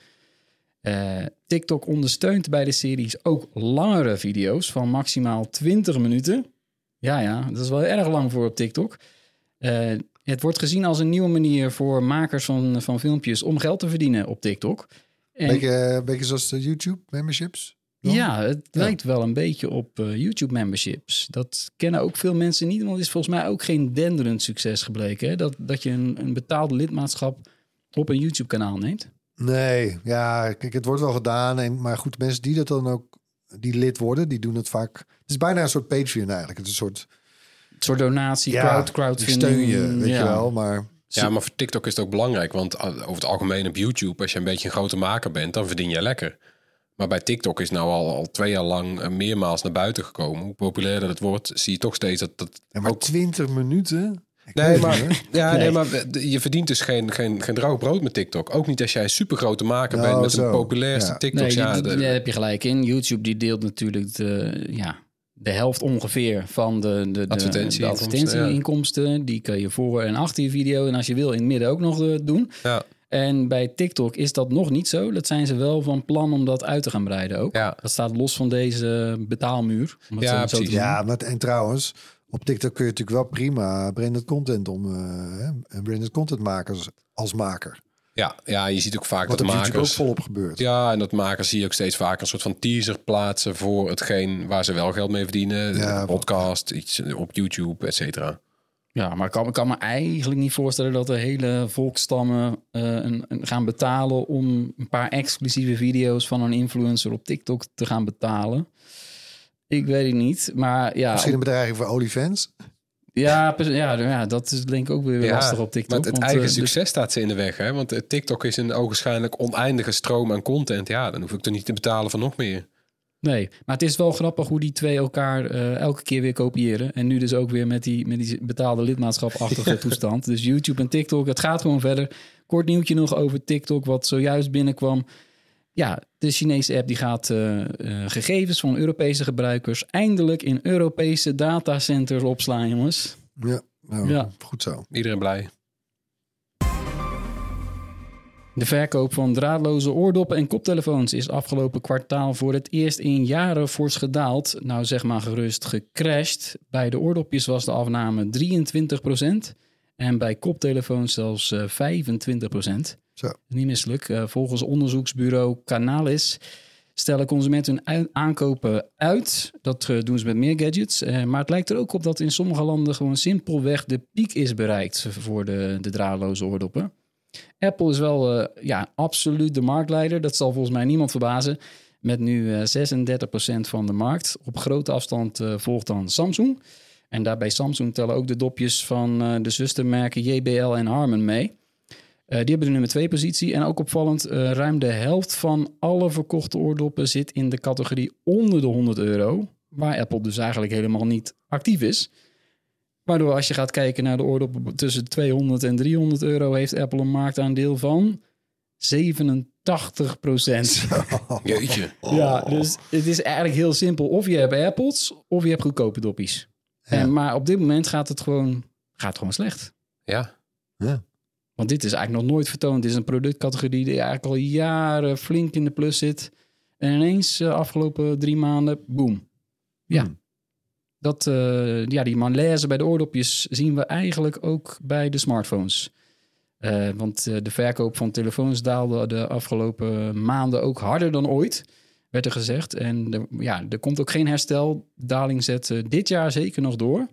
H: Uh, TikTok ondersteunt bij de series ook langere video's van maximaal twintig minuten. Ja, ja, dat is wel erg lang voor op TikTok. Uh, het wordt gezien als een nieuwe manier voor makers van, van filmpjes om geld te verdienen op TikTok.
E: En... Beetje, beetje zoals de YouTube-memberships?
H: Dan? Ja, het ja. lijkt wel een beetje op uh, YouTube-memberships. Dat kennen ook veel mensen niet, want het is volgens mij ook geen denderend succes gebleken. Hè? Dat, dat je een, een betaalde lidmaatschap op een YouTube-kanaal neemt.
E: Nee, ja, kijk, het wordt wel gedaan. En, maar goed, mensen die dat dan ook, die lid worden, die doen het vaak. Het is bijna een soort Patreon eigenlijk. Het is een soort...
H: Een soort donatie, ja, crowd, crowdfunding.
E: Steun je, weet
H: ja.
E: je wel, maar...
F: Ja, maar voor TikTok is het ook belangrijk. Want over het algemeen op YouTube, als je een beetje een grote maker bent, dan verdien je lekker. Maar bij TikTok is nou al, al twee jaar lang meermaals naar buiten gekomen. Hoe populairder het wordt, zie je toch steeds dat... dat
E: ja, maar ook... twintig minuten...
F: Nee maar, ja, nee, maar je verdient dus geen, geen, geen droog brood met TikTok. Ook niet als jij een supergrote maker
E: nou,
F: bent met
E: zo.
F: een populairste
E: ja.
F: TikTok.
H: Nee,
F: ja,
H: die,
F: de...
H: daar heb je gelijk in. YouTube die deelt natuurlijk de, ja, de helft ongeveer van de, de, de
F: Advertentie-
H: de advertentieinkomsten. Ja. Die kan je voor en achter je video. En als je wil in het midden ook nog uh, doen.
F: Ja.
H: En bij TikTok is dat nog niet zo. Dat zijn ze wel van plan om dat uit te gaan breiden ook.
F: Ja.
H: Dat staat los van deze betaalmuur. Om het
F: Ja,
H: zo, zo te
F: precies.
H: doen.
E: Ja, maar en trouwens, op TikTok kun je natuurlijk wel prima branded content om uh, branded content maken als, als maker.
F: Ja, ja, je ziet ook vaak
E: Wat
F: dat
E: op
F: makers...
E: YouTube ook volop gebeurt.
F: Ja, en dat makers zie je ook steeds vaker een soort van teaser plaatsen voor hetgeen waar ze wel geld mee verdienen.
E: Ja,
F: een podcast, iets op YouTube, et cetera.
H: Ja, maar ik kan, ik kan me eigenlijk niet voorstellen dat de hele volksstammen uh, een, een gaan betalen om een paar exclusieve video's van een influencer op TikTok te gaan betalen. Ik weet het niet, maar ja.
E: Misschien een bedreiging voor OnlyFans?
H: Ja, ja, ja, dat is denk ik ook weer
F: ja,
H: lastig op TikTok.
F: Maar het
H: want,
F: eigen
H: uh,
F: succes
H: dus...
F: staat ze in de weg. Hè? Want TikTok is een ogenschijnlijk oneindige stroom aan content. Ja, dan hoef ik er niet te betalen voor nog meer.
H: Nee, maar het is wel grappig hoe die twee elkaar uh, elke keer weer kopiëren. En nu dus ook weer met die, met die betaalde lidmaatschap-achtige toestand. Dus YouTube en TikTok, het gaat gewoon verder. Kort nieuwtje nog over TikTok, wat zojuist binnenkwam. Ja, de Chinese app die gaat uh, uh, gegevens van Europese gebruikers eindelijk in Europese datacenters opslaan, jongens.
E: Ja, nou,
H: ja.
E: Goed zo.
F: Iedereen blij.
H: De verkoop van draadloze oordoppen en koptelefoons is afgelopen kwartaal voor het eerst in jaren fors gedaald. Nou, zeg maar gerust gecrashed. Bij de oordopjes was de afname drieëntwintig procent en bij koptelefoons zelfs uh, vijfentwintig procent.
E: Zo.
H: Niet misselijk. Uh, volgens onderzoeksbureau Canalys stellen consumenten hun aankopen uit. Dat uh, doen ze met meer gadgets. Uh, maar het lijkt er ook op dat in sommige landen gewoon simpelweg de piek is bereikt voor de, de draadloze oordoppen. Apple is wel uh, ja, absoluut de marktleider. Dat zal volgens mij niemand verbazen. Met nu uh, zesendertig procent van de markt. Op grote afstand uh, volgt dan Samsung. En daarbij Samsung tellen ook de dopjes van uh, de zustermerken J B L en Harman mee. Uh, die hebben de nummer twee positie. En ook opvallend, uh, ruim de helft van alle verkochte oordoppen zit in de categorie onder de honderd euro. Waar Apple dus eigenlijk helemaal niet actief is. Waardoor als je gaat kijken naar de oordoppen tussen tweehonderd en driehonderd euro... heeft Apple een marktaandeel van zevenentachtig procent.
F: Jeetje.
H: Ja, dus het is eigenlijk heel simpel. Of je hebt AirPods, of je hebt goedkope doppies. Ja. En, maar op dit moment gaat het gewoon, gaat gewoon slecht.
F: Ja.
E: Ja.
H: Want dit is eigenlijk nog nooit vertoond. Dit is een productcategorie die eigenlijk al jaren flink in de plus zit. En ineens, uh, afgelopen drie maanden, boom. Ja. Hmm. Dat, uh, ja, die malaise bij de oordopjes zien we eigenlijk ook bij de smartphones. Uh, want uh, de verkoop van telefoons daalde de afgelopen maanden ook harder dan ooit, werd er gezegd. En de, ja, er komt ook geen herstel. De daling zet uh, dit jaar zeker nog door.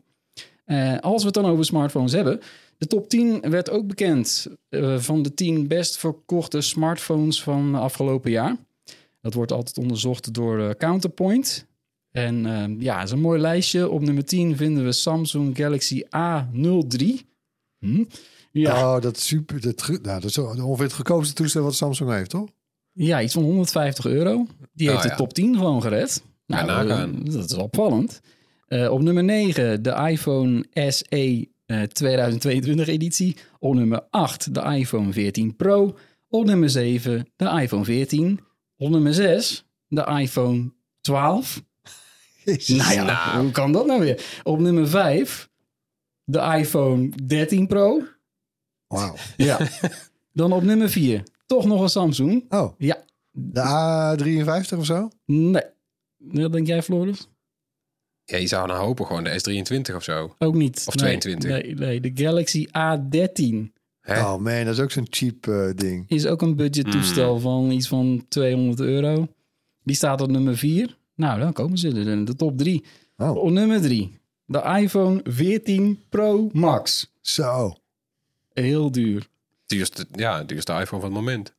H: Uh, als we het dan over smartphones hebben. De top tien werd ook bekend uh, van de tien best verkochte smartphones van afgelopen jaar. Dat wordt altijd onderzocht door uh, Counterpoint. En uh, ja, dat is een mooi lijstje. Op nummer tien vinden we Samsung Galaxy A nul drie. Hm? Ja.
E: Oh, dat is super. Dat, nou, dat is ongeveer het goedkoopste toestel wat Samsung heeft, toch?
H: Ja, iets van honderdvijftig euro. Die heeft oh, ja. de top tien gewoon gered. Nou, ja, dat, dat is opvallend. Uh, op nummer negen de iPhone S E uh, tweeduizend tweeëntwintig editie. Op nummer acht de iPhone veertien Pro. Op nummer zeven de iPhone veertien. Op nummer zes de iPhone twaalf.
E: Jezus.
H: Nou ja, nou. Hoe kan dat nou weer? Op nummer vijf de iPhone dertien Pro.
E: Wauw.
H: Ja. Dan op nummer vier toch nog een Samsung.
E: Oh.
H: Ja.
E: De A drieënvijftig of zo?
H: Nee. Wat denk jij, Floris?
F: Ja, je zou nou hopen gewoon de S drieëntwintig of zo.
H: Ook niet.
F: Of tweeëntwintig.
H: Nee, nee, nee. De Galaxy A dertien.
F: Hè?
E: Oh man, dat is ook zo'n cheap uh, ding.
H: Is ook een budget toestel mm. van iets van tweehonderd euro. Die staat op nummer vier. Nou, dan komen ze in de top drie.
E: Oh.
H: Op nummer drie. De iPhone veertien Pro Max.
E: Zo.
H: Heel duur.
F: Duurste, ja, duurste iPhone van het moment.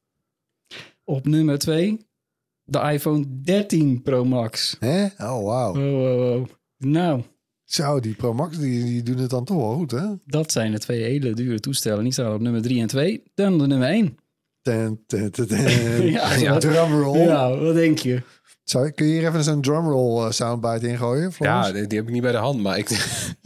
H: Op nummer twee. De iPhone dertien Pro Max.
E: Hè? Oh, wauw.
H: Oh, oh, oh. Nou.
E: Zo, die Pro Max, die, die doen het dan toch wel goed, hè?
H: Dat zijn de twee hele dure toestellen. Die staan op nummer drie en twee. Dan de nummer één.
E: Ten, ten, ten, ten.
H: ja, ja.
E: Drumroll.
H: Ja, wat denk je?
E: Sorry, kun je hier even zo'n drumroll uh, soundbite ingooien, Floris?
F: Ja, die, die heb ik niet bij de hand, maar ik...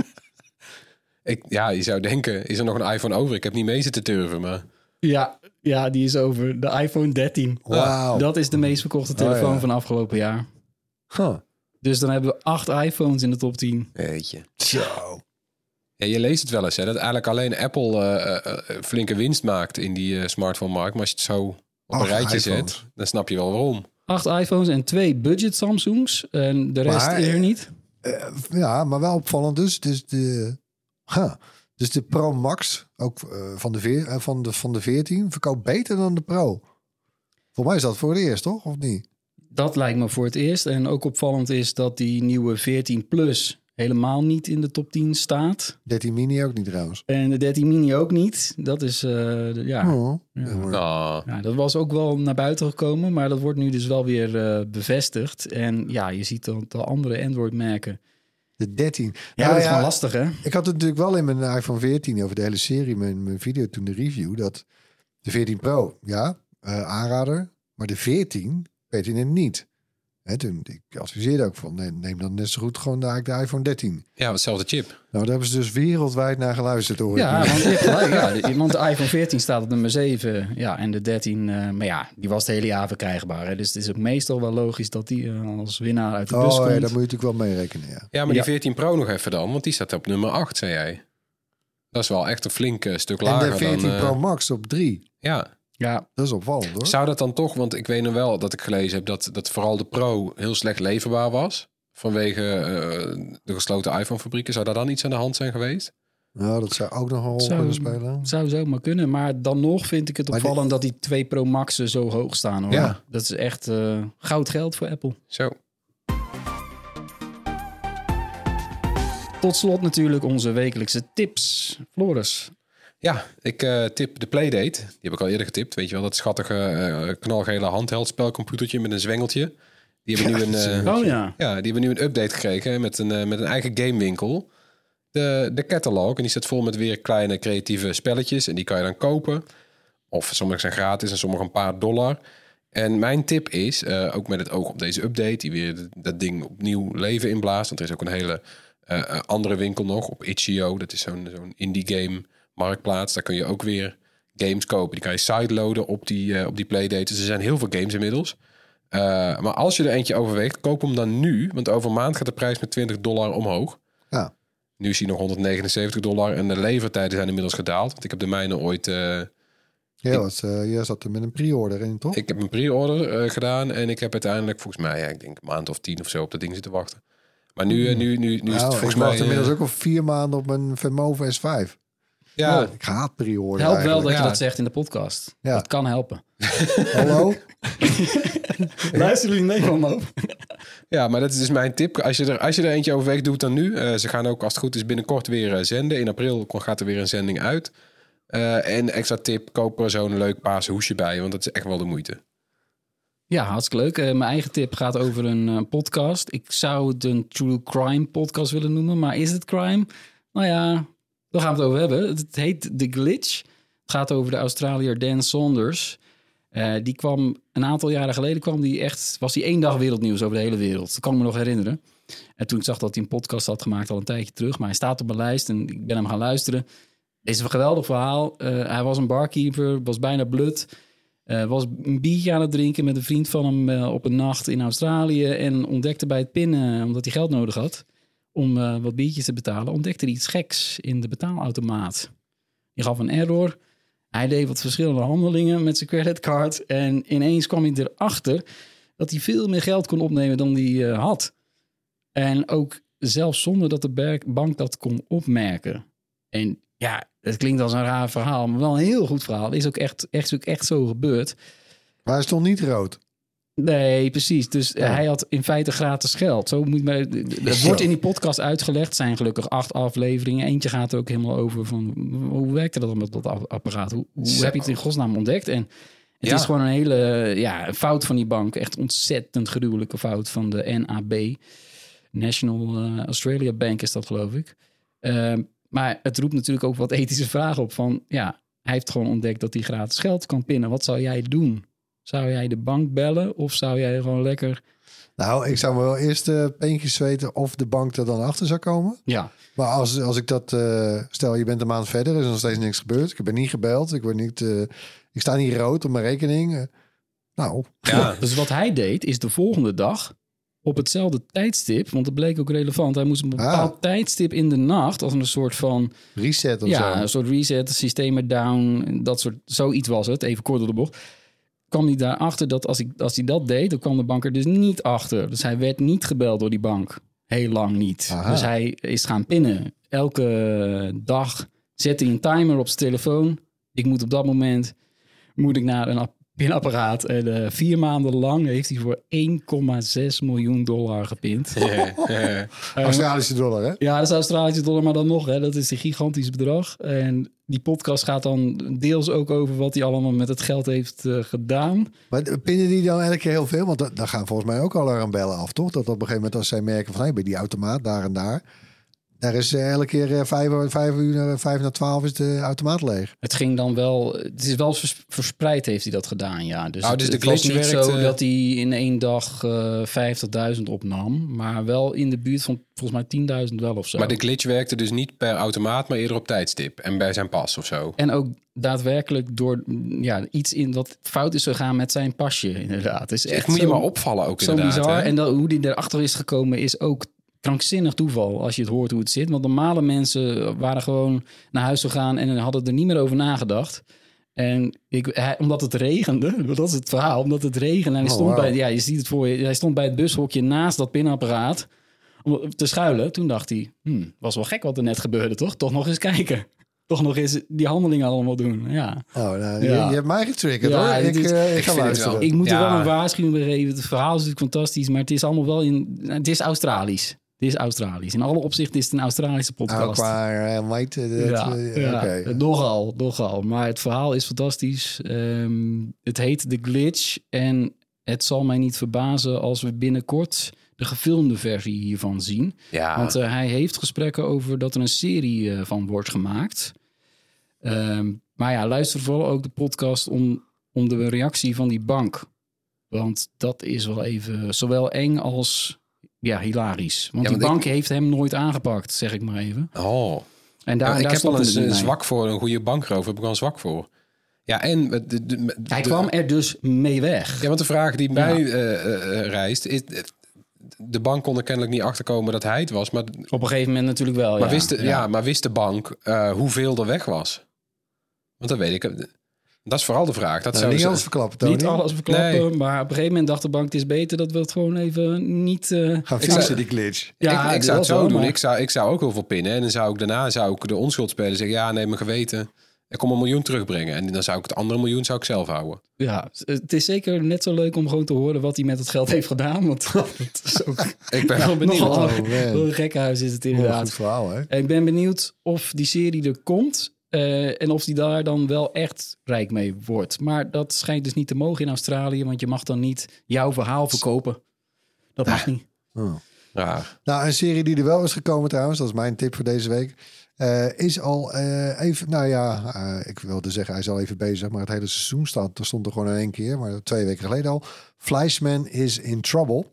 F: ik... Ja, je zou denken, is er nog een iPhone over? Ik heb niet mee zitten turven, maar...
H: Ja, ja, die is over. De iPhone dertien.
E: Wauw.
H: Dat is de meest verkochte telefoon oh, ja. van afgelopen jaar.
E: Huh.
H: Dus dan hebben we acht iPhones in de top tien.
F: Weet je.
E: Zo.
F: Ja, je leest het wel eens, hè, dat eigenlijk alleen Apple uh, uh, flinke winst maakt in die uh, smartphone-markt. Maar als je het zo op een Ach, rijtje iPhones. zet, dan snap je wel waarom.
H: Acht iPhones en twee budget Samsungs. En de rest maar, er niet.
E: Uh, ja, maar wel opvallend dus. Dus de, huh, dus de Pro Max, ook uh, van, de veer, uh, van, de, van de veertien, verkoopt beter dan de Pro. Voor mij is dat voor het eerst, toch? Of niet?
H: Dat lijkt me voor het eerst. En ook opvallend is dat die nieuwe veertien Plus helemaal niet in de top tien staat.
E: dertien mini ook niet trouwens.
H: En de dertien mini ook niet. Dat is, uh, de, ja.
E: Oh,
H: ja.
F: Oh.
H: ja. Dat was ook wel naar buiten gekomen, maar dat wordt nu dus wel weer uh, bevestigd. En ja, je ziet dat de andere Android-merken.
E: De dertien.
H: Ja,
E: nou,
H: dat is
E: ja,
H: gewoon lastig, hè?
E: Ik had het natuurlijk wel in mijn iPhone veertien over de hele serie, mijn, mijn video toen de review, dat de veertien Pro, ja, uh, aanrader, maar de veertien pertinent niet. Hè, toen, ik adviseerde ook van, neem, neem dan net zo goed gewoon de, de iPhone dertien.
F: Ja, hetzelfde chip.
E: Nou, daar hebben ze dus wereldwijd naar geluisterd, hoor.
H: Ja, want, je hebt gelijk, ja, de, want de iPhone veertien staat op nummer zeven. Ja, en de dertien, uh, maar ja, die was het hele jaar verkrijgbaar. Hè, dus het is ook meestal wel logisch dat die uh, als winnaar uit de bus
E: oh,
H: komt.
E: ja, daar moet je natuurlijk wel mee rekenen, ja.
F: Ja, maar die
H: Ja.
F: veertien Pro nog even dan, want die staat op nummer acht, zei jij. Dat is wel echt een flink uh, stuk
E: En
F: lager
E: de veertien
F: dan... Uh,
E: Pro Max op drie.
F: ja.
H: Ja,
E: Dat is opvallend, hoor.
F: Zou dat dan toch, want ik weet nog wel dat ik gelezen heb dat, dat vooral de Pro heel slecht leverbaar was. Vanwege uh, de gesloten iPhone-fabrieken. Zou daar dan iets aan de hand zijn geweest?
E: Nou, dat zou ook nog een rol
H: Zou-
E: kunnen spelen.
H: zou zo maar kunnen. Maar dan nog vind ik het
E: Maar
H: opvallend dat die twee Pro Max'en zo hoog staan. Hoor.
F: Ja.
H: Dat is echt uh, goud geld voor Apple.
F: Zo.
H: Tot slot natuurlijk onze wekelijkse tips. Floris.
F: Ja, ik uh, tip de Playdate. Die heb ik al eerder getipt. Weet je wel, dat schattige uh, knalgele handheld spelcomputertje met een zwengeltje. Die hebben nu een, uh,
H: Oh ja.
F: ja, die hebben nu een update gekregen met een, uh, met een eigen gamewinkel. De, de catalog. En die staat vol met weer kleine creatieve spelletjes. En die kan je dan kopen. Of sommige zijn gratis en sommige een paar dollar. En mijn tip is, uh, ook met het oog op deze update, die weer dat ding opnieuw leven inblaast. Want er is ook een hele uh, andere winkel nog op itch punt io. Dat is zo'n, zo'n indie game marktplaats. Daar kun je ook weer games kopen. Die kan je sideloaden op die, uh, op die Playdate. Dus er zijn heel veel games inmiddels. Uh, maar als je er eentje overweegt, koop hem dan nu. Want over een maand gaat de prijs met twintig dollar omhoog.
E: Ja.
F: Nu is hij nog honderdnegenenzeventig dollar. En de levertijden zijn inmiddels gedaald. Want ik heb de mijne ooit... Uh,
E: Ja, wat, uh, jij zat er met een pre-order in, toch?
F: ik heb een pre-order uh, gedaan. En ik heb uiteindelijk volgens mij, ja, ik denk een maand of tien of zo op dat ding zitten wachten. Maar nu, uh, nu, nu, nu is
E: nou,
F: het volgens
E: ik wacht
F: mij...
E: inmiddels
F: uh,
E: ook al vier maanden op mijn Vermovo S vijf.
F: ja,
E: Oh, ik haat pre-order
H: Het helpt wel
E: eigenlijk.
H: dat je
F: Ja.
H: dat zegt in de podcast.
E: Ja.
H: Dat kan helpen.
E: Hallo?
H: Luister jullie mee van me op?
F: ja, maar dat is dus mijn tip. Als je er, als je er eentje overweegt, doe het dan nu. Uh, ze gaan ook, als het goed is, binnenkort weer uh, zenden. In april gaat er weer een zending uit. Uh, en extra tip, koop er zo'n leuk paarse hoesje bij. Want dat is echt wel de moeite.
H: Ja, hartstikke leuk. Uh, mijn eigen tip gaat over een uh, podcast. Ik zou het een true crime podcast willen noemen. Maar is het crime? Nou ja, daar gaan we het over hebben. Het heet The Glitch. Het gaat over de Australiër Dan Saunders. Uh, die kwam een aantal jaren geleden, kwam die echt, was die één dag wereldnieuws over de hele wereld. Dat kan ik me nog herinneren. En toen ik zag dat hij een podcast had gemaakt al een tijdje terug. Maar hij staat op mijn lijst en ik ben hem gaan luisteren. Dit is een geweldig verhaal. Uh, hij was een barkeeper, was bijna blut. Uh, was een biertje aan het drinken met een vriend van hem uh, op een nacht in Australië. En ontdekte bij het pinnen, omdat hij geld nodig had om uh, wat biertjes te betalen, ontdekte hij iets geks in de betaalautomaat. Die gaf een error. Hij deed wat verschillende handelingen met zijn creditcard. En ineens kwam hij erachter dat hij veel meer geld kon opnemen dan hij uh, had. En ook zelfs zonder dat de bank dat kon opmerken. En ja, het klinkt als een raar verhaal, maar wel een heel goed verhaal. Het is ook echt, echt, ook echt zo gebeurd.
E: Maar hij stond niet rood.
H: Nee, precies. Dus
E: Ja.
H: hij had in feite gratis geld. Zo moet maar. Het
E: Zo.
H: wordt in die podcast uitgelegd. Het zijn gelukkig acht afleveringen. Eentje gaat er ook helemaal over van hoe werkte dat dan met dat apparaat? Hoe, hoe
F: Zo.
H: heb je het in godsnaam ontdekt? En het
F: Ja.
H: is gewoon een hele ja, een fout van die bank. Echt ontzettend gruwelijke fout van de N A B. National uh, Australia Bank is dat, geloof ik. Uh, maar het roept natuurlijk ook wat ethische vragen op. Van ja, hij heeft gewoon ontdekt dat hij gratis geld kan pinnen. Wat zou jij doen? Zou jij de bank bellen of zou jij gewoon lekker...
E: Nou, ik zou me wel eerst uh, peentjes zweten of de bank er dan achter zou komen.
H: Ja,
E: Maar als, als ik dat... Uh, stel, je bent een maand verder, er is nog steeds niks gebeurd. Ik ben niet gebeld. Ik, word niet, uh, ik sta niet rood op mijn rekening. Uh, nou,
F: Ja,
H: dus wat hij deed is de volgende dag op hetzelfde tijdstip, want dat bleek ook relevant. Hij moest een bepaald
E: Ah.
H: tijdstip in de nacht als een soort van...
E: reset of
H: ja,
E: zo.
H: een soort reset, systemen down, dat soort... Zoiets was het, even kort door de bocht. Kwam hij daarachter dat als, ik, als hij dat deed, dan kwam de bank er dus niet achter. Dus hij werd niet gebeld door die bank. Heel lang niet.
E: Aha.
H: Dus hij is gaan pinnen. Elke dag zet hij een timer op zijn telefoon. Ik moet op dat moment moet ik naar een pinapparaat. En uh, vier maanden lang heeft hij voor één komma zes miljoen dollar gepint.
F: Ja, ja.
E: Australische dollar, hè?
H: Ja, dat is Australische dollar, maar dan nog. Hè, dat is een gigantisch bedrag. En die podcast gaat dan deels ook over wat hij allemaal met het geld heeft uh, gedaan.
E: Maar pinnen die dan elke keer heel veel? Want da- daar gaan volgens mij ook al alarmbellen af, toch? Dat op een gegeven moment als zij merken van... hey, bij die automaat, daar en daar... daar is uh, elke keer uh, vijf, vijf uur, vijf na twaalf is de automaat leeg.
H: Het ging dan wel... Het is wel vers- verspreid heeft hij dat gedaan, ja. Dus,
F: Oh, dus
H: het,
F: de
H: het was
F: glitch
H: niet
F: werkt,
H: zo
F: uh...
H: dat hij in één dag uh, vijftigduizend opnam. Maar wel in de buurt van volgens mij tienduizend wel of zo.
F: Maar de glitch werkte dus niet per automaat, maar eerder op tijdstip. En bij zijn pas of zo.
H: En ook daadwerkelijk door ja, iets in wat fout is gegaan met zijn pasje, inderdaad. Het is
F: Echt
H: echt
F: moet je
H: zo,
F: maar opvallen ook
H: zo
F: inderdaad.
H: bizar.
F: Hè?
H: En dat, hoe die erachter is gekomen is ook krankzinnig toeval als je het hoort hoe het zit. Want normale mensen waren gewoon naar huis gegaan en hadden er niet meer over nagedacht. En ik, hij, omdat het regende, dat is het verhaal, omdat het regende. En hij
E: Oh,
H: stond
E: wow.
H: bij, ja, je ziet het voor je. Hij stond bij het bushokje naast dat pinapparaat om te schuilen. Toen dacht hij, hmm, was wel gek wat er net gebeurde, toch? Toch nog eens kijken. Toch nog eens die handelingen allemaal doen. Ja.
E: Oh, nou,
H: Ja.
E: je, je hebt mij getriggerd,
H: Ja,
E: hoor. Ik,
H: dit is-
E: uh, ik
F: ik
E: ga
F: vind het
E: luisteren.
F: wel.
H: Ik moet er
F: Ja.
H: wel een waarschuwing bij geven. Het verhaal is natuurlijk fantastisch, maar het is allemaal wel in. Het is Australisch. Het is Australisch. In alle opzichten is het een Australische
E: Nou,
H: podcast.
E: qua uh, might, uh, dat,
H: ja,
E: uh,
H: ja,
E: oké.
H: nogal, nogal. Maar het verhaal is fantastisch. Um, het heet The Glitch. En het zal mij niet verbazen als we binnenkort de gefilmde versie hiervan zien.
F: Ja.
H: Want uh, hij heeft gesprekken over dat er een serie uh, van wordt gemaakt. Um, maar ja, luister vooral ook de podcast om, om de reactie van die bank. Want dat is wel even zowel eng als ja, hilarisch. Want
F: Ja,
H: die
F: want
H: bank
F: ik-
H: heeft hem nooit aangepakt, zeg ik maar even.
F: Oh.
H: En daar,
F: Ja,
H: daar
F: ik heb
H: stond
F: wel
H: het
F: eens
H: niet
F: een
H: mee.
F: zwak voor een goede bankroof. Heb ik wel een zwak voor. Ja, en... De, de, de,
H: Hij
F: de-
H: kwam er dus mee weg.
F: Ja, want de vraag die
H: Ja.
F: mij uh, uh, reist... is de bank kon er kennelijk niet achterkomen dat hij het was. Maar,
H: Op een gegeven moment natuurlijk wel,
F: maar,
H: ja.
F: wist, de, ja. maar wist de bank uh, hoeveel er weg was? Want dat weet ik. Dat is vooral de vraag. Dat
E: Nou,
F: zou
E: niet
F: ze-
E: alles verklappen, Tony.
H: Niet alles verklappen,
F: Nee.
H: maar op een gegeven moment dacht de bank... het is beter dat we het gewoon even niet... Uh...
E: Gaan
F: Ik
E: fixen,
F: zou-
E: die glitch.
H: Ja,
F: ik, ik zou het
H: dat
F: zo
H: wel,
F: doen.
H: maar-
F: Ik, zou, ik zou ook heel veel pinnen. En dan zou ik daarna zou ik de onschuld spelen. En zeggen, ja, neem mijn geweten. Ik kom een miljoen terugbrengen. En dan zou ik het andere miljoen zou ik zelf houden.
H: Ja, het is zeker net zo leuk om gewoon te horen wat hij met het geld heeft gedaan. Want dat is ook
F: Ik ben wel benieuwd.
H: nogal
E: Oh, man.
H: een gekkenhuis is het
E: Oh,
H: inderdaad.
E: goed verhaal, hè?
H: Ik ben benieuwd of die serie er komt uh, en of die daar dan wel echt rijk mee wordt. Maar dat schijnt dus niet te mogen in Australië, want je mag dan niet jouw verhaal verkopen. Dat mag niet.
E: Oh.
F: Raar.
E: Nou, een serie die er wel is gekomen trouwens, dat is mijn tip voor deze week, uh, is al uh, even, nou ja, uh, ik wilde zeggen hij is al even bezig, maar het hele seizoen staat, er stond er gewoon in één keer, maar twee weken geleden al. Fleischman is in Trouble.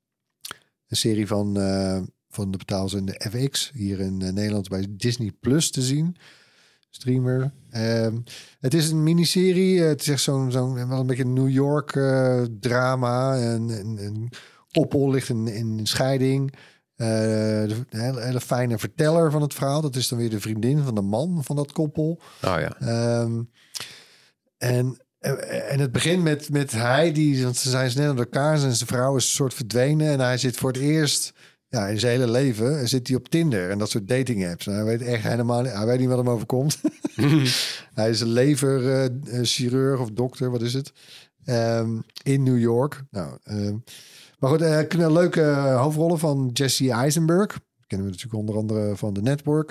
E: Een serie van, uh, van de betaalzender F X, hier in uh, Nederland bij Disney Plus te zien. Streamer. Um, het is een miniserie. Het is echt zo'n, zo'n wel een beetje New York uh, drama. En, en, en koppel ligt in, in scheiding. Uh, de, een hele, hele fijne verteller van het verhaal. Dat is dan weer de vriendin van de man van dat koppel.
F: Oh ja.
E: Um, en, en het begint met, met hij, die, want ze zijn snel aan elkaar. En zijn vrouw is een soort verdwenen. En hij zit voor het eerst, ja, in zijn hele leven, zit hij op Tinder en dat soort dating apps. En hij weet echt helemaal niet, hij weet niet wat hem overkomt. Hij is een leverchirurg uh, of dokter, wat is het? Um, in New York. Nou, um, maar goed, uh, leuke hoofdrollen van Jesse Eisenberg. Die kennen we natuurlijk onder andere van The Network.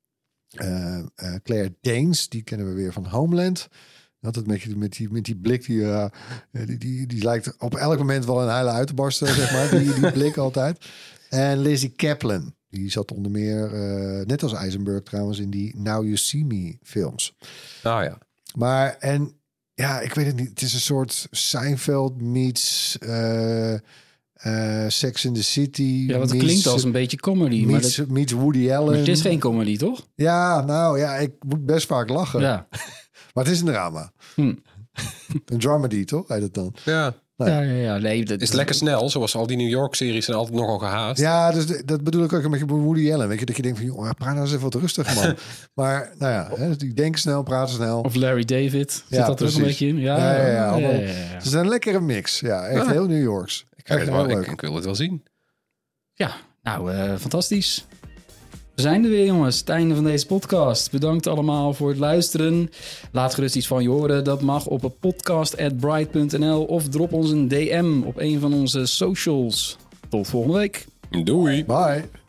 E: Uh, uh, Claire Danes, die kennen we weer van Homeland. Altijd met, met, die, met die blik, die, uh, die, die, die lijkt op elk moment wel een huilen uit te barsten, zeg maar. Die, die blik altijd. En Lizzie Kaplan, die zat onder meer, uh, net als Eisenberg trouwens, in die Now You See Me films.
F: Oh ja.
E: Maar, en ja, ik weet het niet. Het is een soort Seinfeld meets uh, uh, Sex in the City.
H: Ja, wat
E: meets,
H: klinkt als een beetje comedy. Maar,
E: meets,
H: dat,
E: meets Woody Allen.
H: maar het is geen comedy, toch?
E: Ja, nou ja, ik moet best vaak lachen.
H: Ja.
E: Maar het is een drama.
H: Hm.
E: Een dramedy, toch? Heet het dan?
F: Ja.
E: Nee.
H: Ja, ja, ja. Nee, dat,
F: Is het lekker snel, zoals al die New York-series zijn altijd nogal gehaast.
E: Ja, dus dat bedoel ik ook een beetje bij Woody Allen. Weet je, dat je denkt van, joh, praat nou eens even wat rustig, man. Maar, nou ja, hè, die denken snel, praten snel.
H: Of Larry David. Zit
E: Ja,
H: dat er ook een
E: precies.
H: beetje in? Ja,
E: Ja, ja, ja,
H: ja,
E: allemaal-
H: ja, ja, ja.
E: Ze zijn een lekkere mix. Ja, echt
F: Ja.
E: heel New Yorks.
F: Ik, ga het
E: Echt
F: wel,
E: heel
F: ik,
E: leuk.
F: ik wil het wel zien.
H: Ja, nou, uh, fantastisch. We zijn er weer, jongens. Het einde van deze podcast. Bedankt allemaal voor het luisteren. Laat gerust iets van je horen. Dat mag op podcast at bright punt n l of drop ons een D M op een van onze socials. Tot volgende week.
F: Doei.
E: Bye.